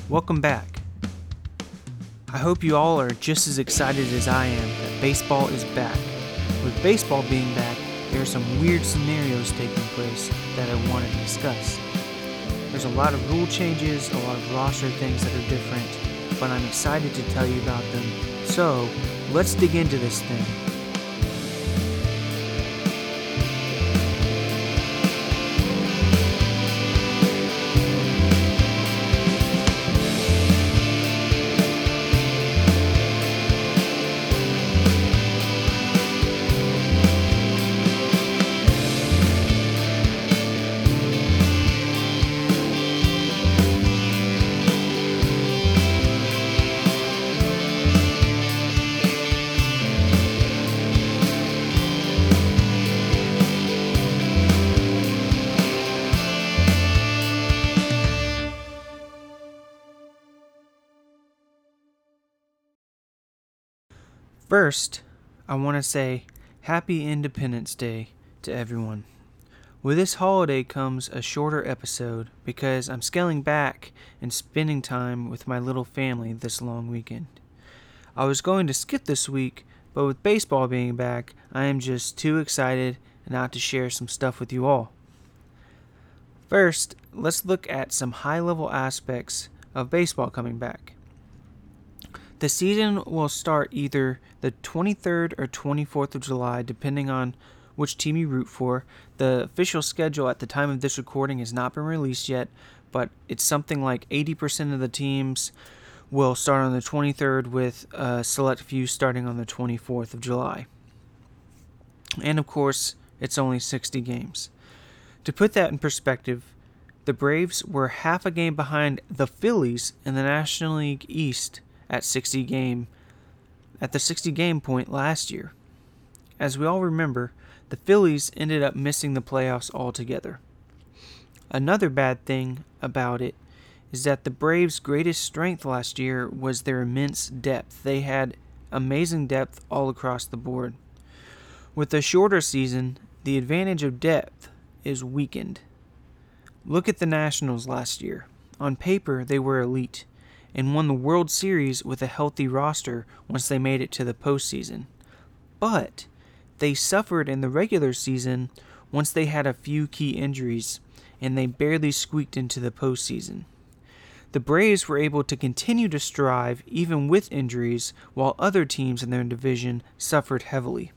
Welcome back. I hope you all are just as excited as I am that baseball is back. With baseball being back, there are some weird scenarios taking place that I want to discuss. There's a lot of rule changes, a lot of roster things that are different, but I'm excited to tell you about them. So, let's dig into this thing. First, I want to say Happy Independence Day to everyone. With this holiday comes a shorter episode because I'm scaling back and spending time with my little family this long weekend. I was going to skip this week, but with baseball being back, I am just too excited now to share some stuff with you all. First, let's look at some high-level aspects of baseball coming back. The season will start either the 23rd or 24th of July, depending on which team you root for. The official schedule at the time of this recording has not been released yet, but it's something like 80% of the teams will start on the 23rd, with a select few starting on the 24th of July. And of course, it's only 60 games. To put that in perspective, the Braves were half a game behind the Phillies in the National League East at the 60 game point last year. As we all remember, the Phillies ended up missing the playoffs altogether. Another bad thing about it is that the Braves' greatest strength last year was their immense depth. They had amazing depth all across the board. With a shorter season, the advantage of depth is weakened. Look at the Nationals last year. On paper, they were elite and won the World Series with a healthy roster once they made it to the postseason. But they suffered in the regular season once they had a few key injuries, and they barely squeaked into the postseason. The Braves were able to continue to strive even with injuries, while other teams in their division suffered heavily.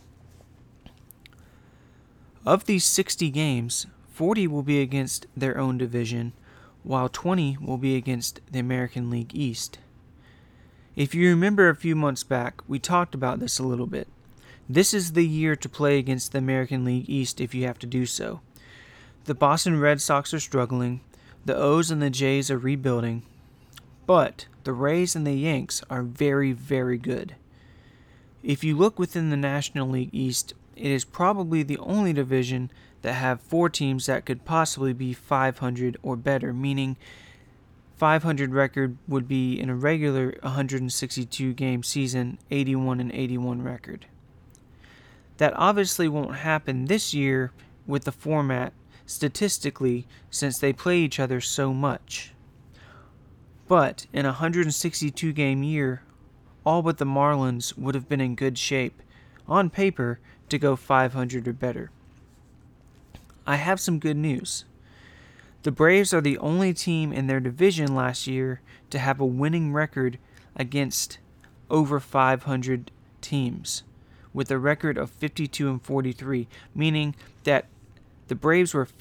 Of these 60 games, 40 will be against their own division, while 20 will be against the American League East. If you remember a few months back, we talked about this a little bit. This is the year to play against the American League East if you have to do so. The Boston Red Sox are struggling, the O's and the Jays are rebuilding, but the Rays and the Yanks are very, very good. If you look within the National League East, it is probably the only division that have 4 teams that could possibly be 500 or better, meaning 500 record would be in a regular 162 game season, 81-81 record. That obviously won't happen this year with the format statistically, since they play each other so much. But in a 162 game year, all but the Marlins would have been in good shape, on paper, to go 500 or better. I have some good news. The Braves are the only team in their division last year to have a winning record against over 500 teams, with a record of 52-43, meaning that the Braves were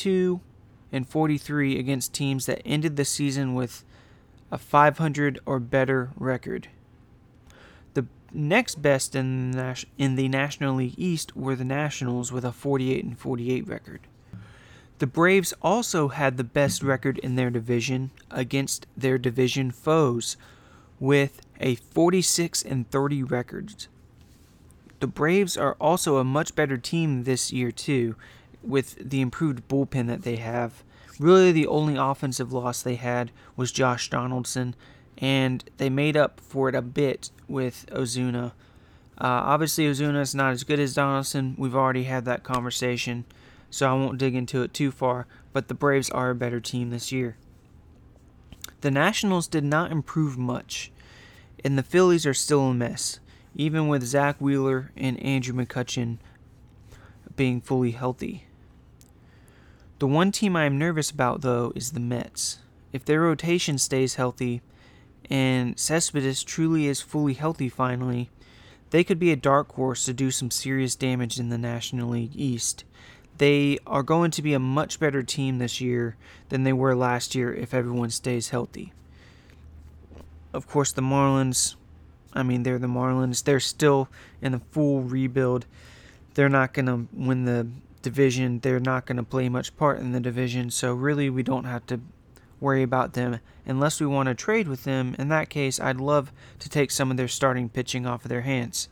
52-43 against teams that ended the season with a 500 or better record. The next best in the National League East were the Nationals with a 48-48 record. The Braves also had the best record in their division against their division foes with a 46-30 record. The Braves are also a much better team this year too, with the improved bullpen that they have. Really the only offensive loss they had was Josh Donaldson, and they made up for it a bit with Ozuna. Obviously Ozuna is not as good as Donaldson. We've already had that conversation, so I won't dig into it too far, but the Braves are a better team this year. The Nationals did not improve much, and the Phillies are still a mess, even with Zach Wheeler and Andrew McCutchen being fully healthy. The one team I am nervous about, though, is the Mets. If their rotation stays healthy, and Cespedes truly is fully healthy finally, they could be a dark horse to do some serious damage in the National League East. They are going to be a much better team this year than they were last year if everyone stays healthy. Of course, the Marlins, they're the Marlins. They're still in a full rebuild. They're not going to win the division. They're not going to play much part in the division. So really, we don't have to worry about them unless we want to trade with them. In that case, I'd love to take some of their starting pitching off of their hands.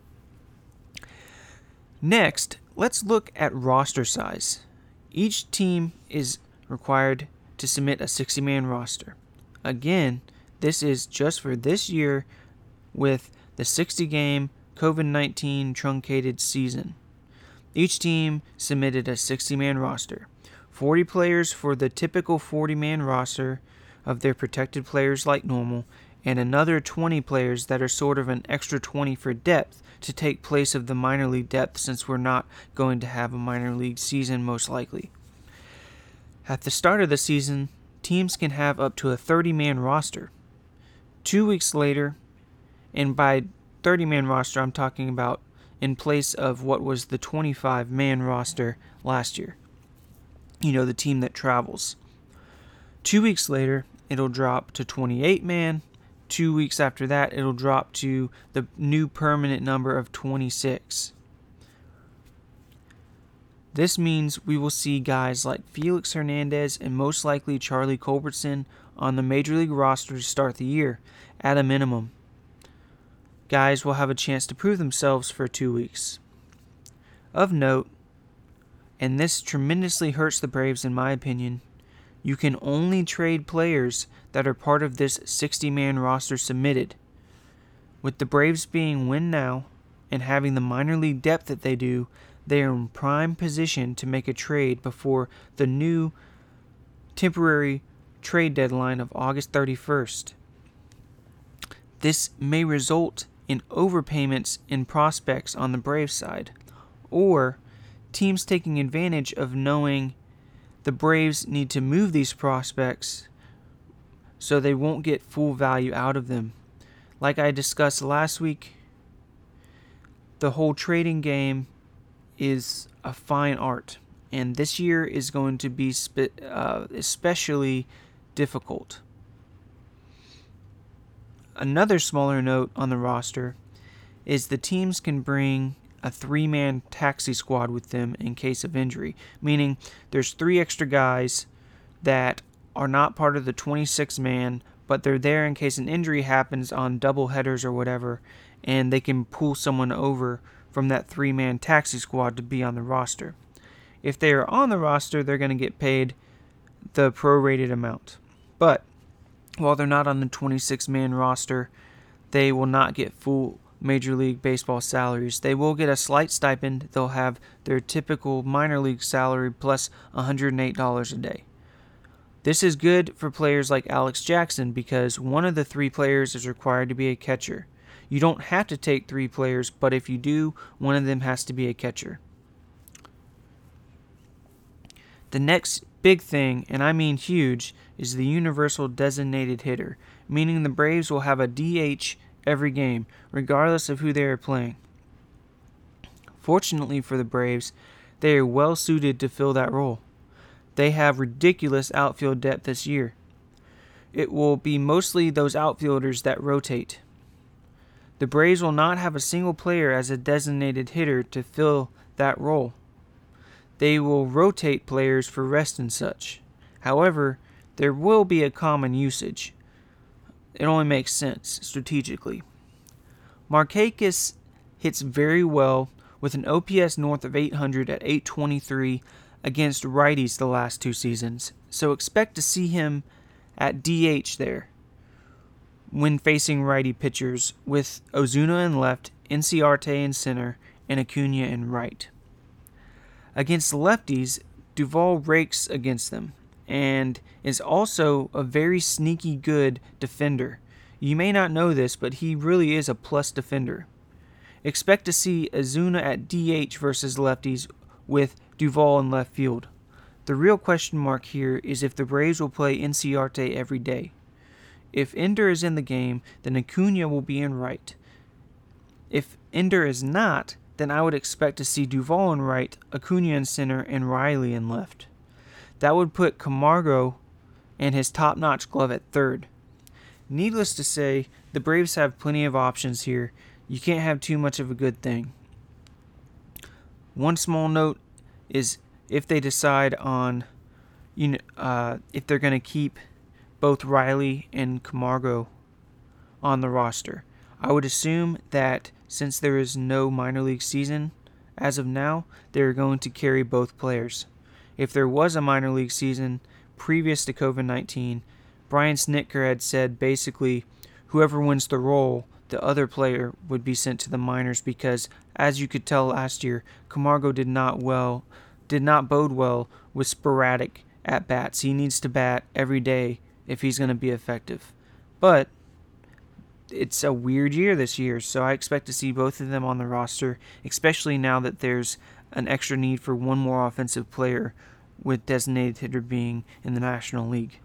Next, let's look at roster size. Each team is required to submit a 60-man roster. Again, this is just for this year with the 60-game COVID-19 truncated season. Each team submitted a 60-man roster. 40 players for the typical 40-man roster of their protected players like normal, and another 20 players that are sort of an extra 20 for depth to take place of the minor league depth since we're not going to have a minor league season most likely. At the start of the season, teams can have up to a 30-man roster. 2 weeks later, and by 30-man roster I'm talking about in place of what was the 25-man roster last year. The team that travels. 2 weeks later, it'll drop to 28-man. 2 weeks after that, it'll drop to the new permanent number of 26. This means we will see guys like Felix Hernandez and most likely Charlie Culbertson on the Major League roster to start the year, at a minimum. Guys will have a chance to prove themselves for 2 weeks. Of note, and this tremendously hurts the Braves in my opinion, you can only trade players that are part of this 60-man roster submitted. With the Braves being win now and having the minor league depth that they do, they are in prime position to make a trade before the new temporary trade deadline of August 31st. This may result in overpayments in prospects on the Braves side, or teams taking advantage of knowing the Braves need to move these prospects so they won't get full value out of them. Like I discussed last week, the whole trading game is a fine art, and this year is going to be especially difficult. Another smaller note on the roster is the teams can bring a 3-man taxi squad with them in case of injury, meaning there's 3 extra guys that are not part of the 26-man, but they're there in case an injury happens on double headers or whatever, and they can pull someone over from that 3-man taxi squad to be on the roster. If they are on the roster, they're going to get paid the prorated amount. But while they're not on the 26-man roster, they will not get full Major League Baseball salaries. They will get a slight stipend. They'll have their typical minor league salary plus $108 a day. This is good for players like Alex Jackson because one of the 3 players is required to be a catcher. You don't have to take 3 players, but if you do, one of them has to be a catcher. The next big thing, and I mean huge, is the universal designated hitter, meaning the Braves will have a DH every game, regardless of who they are playing. Fortunately for the Braves, they are well suited to fill that role. They have ridiculous outfield depth this year. It will be mostly those outfielders that rotate. The Braves will not have a single player as a designated hitter to fill that role. They will rotate players for rest and such. However, there will be a common usage. It only makes sense strategically. Markakis hits very well with an OPS north of 800 at 823 against righties the last 2 seasons, so expect to see him at DH there when facing righty pitchers with Ozuna in left, Inciarte in center, and Acuna in right. Against lefties, Duvall rakes against them. and is also a very sneaky good defender. You may not know this, but he really is a plus defender. Expect to see Ozuna at DH versus lefties with Duvall in left field. The real question mark here is if the Braves will play Inciarte every day. If Ender is in the game, then Acuna will be in right. If Ender is not, then I would expect to see Duvall in right, Acuna in center, and Riley in left. That would put Camargo and his top-notch glove at third. Needless to say, the Braves have plenty of options here. You can't have too much of a good thing. One small note is if they decide on, if they're going to keep both Riley and Camargo on the roster. I would assume that since there is no minor league season as of now, they're going to carry both players. If there was a minor league season previous to COVID-19, Brian Snitker had said basically whoever wins the role, the other player would be sent to the minors because, as you could tell last year, Camargo did not bode well with sporadic at-bats. He needs to bat every day if he's going to be effective. But it's a weird year this year, so I expect to see both of them on the roster, especially now that there's an extra need for one more offensive player with designated hitter being in the National League.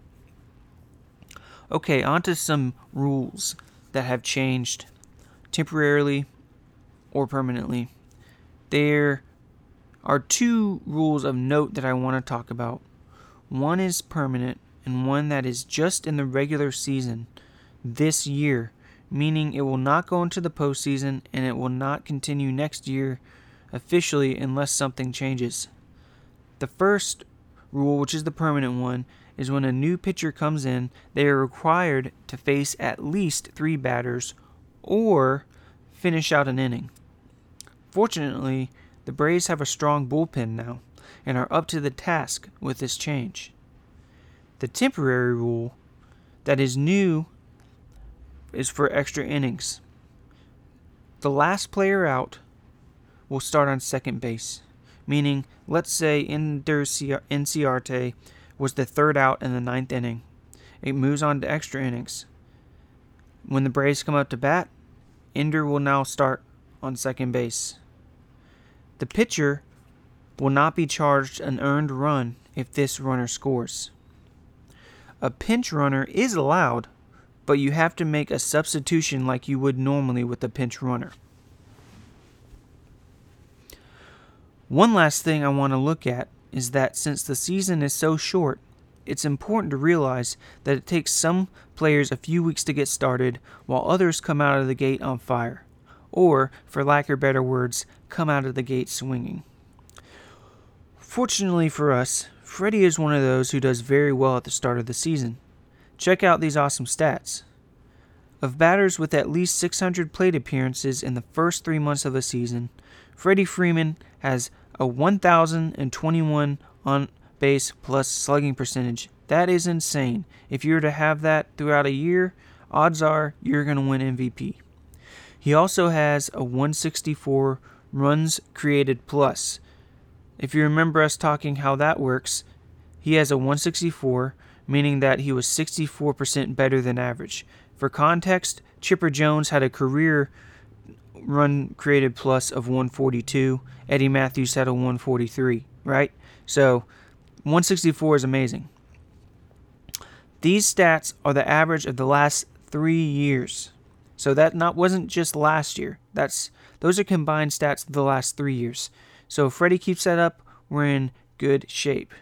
Okay, on to some rules that have changed temporarily or permanently. There are two rules of note that I want to talk about. One is permanent and one that is just in the regular season this year, meaning it will not go into the postseason and it will not continue next year officially unless something changes. The first rule, which is the permanent one, is when a new pitcher comes in, they are required to face at least 3 batters or finish out an inning. Fortunately, the Braves have a strong bullpen now and are up to the task with this change. The temporary rule that is new is for extra innings. The last player out will start on second base, meaning let's say Inciarte was the third out in the 9th inning. It moves on to extra innings. When the Braves come up to bat, Ender will now start on second base. The pitcher will not be charged an earned run if this runner scores. A pinch runner is allowed, but you have to make a substitution like you would normally with a pinch runner. One last thing I want to look at is that since the season is so short, it's important to realize that it takes some players a few weeks to get started while others come out of the gate on fire, or, for lack of better words, come out of the gate swinging. Fortunately for us, Freddie is one of those who does very well at the start of the season. Check out these awesome stats. Of batters with at least 600 plate appearances in the first 3 months of a season, Freddie Freeman has a 1,021 on base plus slugging percentage. That is insane. If you were to have that throughout a year, odds are you're going to win MVP. He also has a 164 runs created plus. If you remember us talking how that works, he has a 164, meaning that he was 64% better than average. For context, Chipper Jones had a career run created plus of 142. Eddie Matthews had a 143, right? So 164 is amazing. These stats are the average of the last 3 years. So that wasn't just last year. Those are combined stats of the last 3 years. So if Freddie keeps that up, we're in good shape.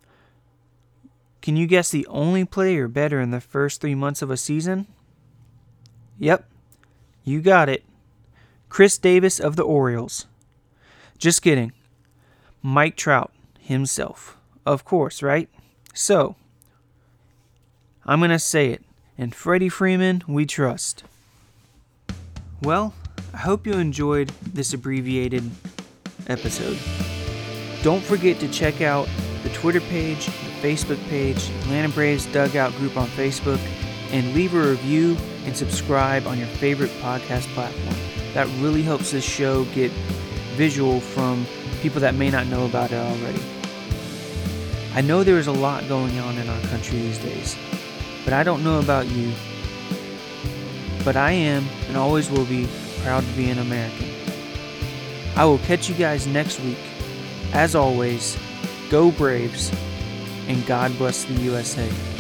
Can you guess the only player better in the first 3 months of a season? Yep, you got it. Chris Davis of the Orioles. Just kidding. Mike Trout himself. Of course, right? So, I'm going to say it. In Freddie Freeman, we trust. Well, I hope you enjoyed this abbreviated episode. Don't forget to check out the Twitter page, the Facebook page, Atlanta Braves Dugout group on Facebook, and leave a review and subscribe on your favorite podcast platform. That really helps this show get visual from people that may not know about it already. I know there is a lot going on in our country these days, but I don't know about you. But I am, and always will be, proud to be an American. I will catch you guys next week. As always, go Braves, and God bless the USA.